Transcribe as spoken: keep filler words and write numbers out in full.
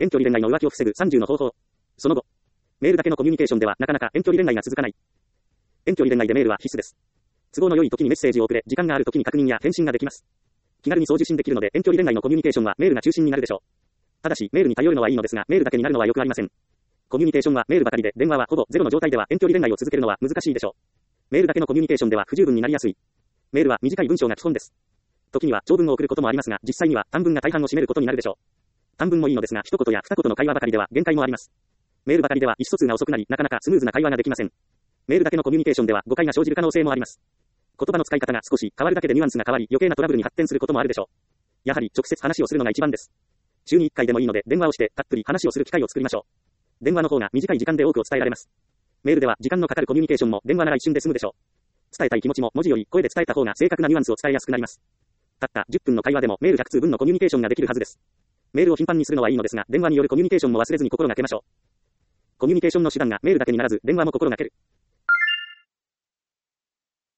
遠距離恋愛の浮気を防ぐさんじゅうの方法。その後、メールだけのコミュニケーションではなかなか遠距離恋愛が続かない。遠距離恋愛でメールは必須です。都合の良い時にメッセージを送れ、時間がある時に確認や返信ができます。気軽に送受信できるので遠距離恋愛のコミュニケーションはメールが中心になるでしょう。ただし、メールに頼るのはいいのですが、メールだけになるのはよくありません。コミュニケーションはメールばかりで、電話はほぼゼロの状態では遠距離恋愛を続けるのは難しいでしょう。メールだけのコミュニケーションでは不十分になりやすい。メールは短い文章が基本です。時には長文を送ることもありますが、実際には短文が大半を占めることになるでしょう。短文もいいのですが、一言や二言の会話ばかりでは限界もあります。メールばかりでは意思疎通が遅くなり、なかなかスムーズな会話ができません。メールだけのコミュニケーションでは誤解が生じる可能性もあります。言葉の使い方が少し変わるだけでニュアンスが変わり、余計なトラブルに発展することもあるでしょう。やはり直接話をするのが一番です。週にいっかいでもいいので電話をしてたっぷり話をする機会を作りましょう。電話の方が短い時間で多くを伝えられます。メールでは時間のかかるコミュニケーションも電話なら一瞬で済むでしょう。伝えたい気持ちも文字より声で伝えた方が正確なニュアンスを伝えやすくなります。たったじゅっぷんの会話でもメールひゃくつうぶんのコミュニケーションができるはずです。メールを頻繁にするのはいいのですが、電話によるコミュニケーションも忘れずに心がけましょう。コミュニケーションの手段がメールだけにならず、電話も心がける。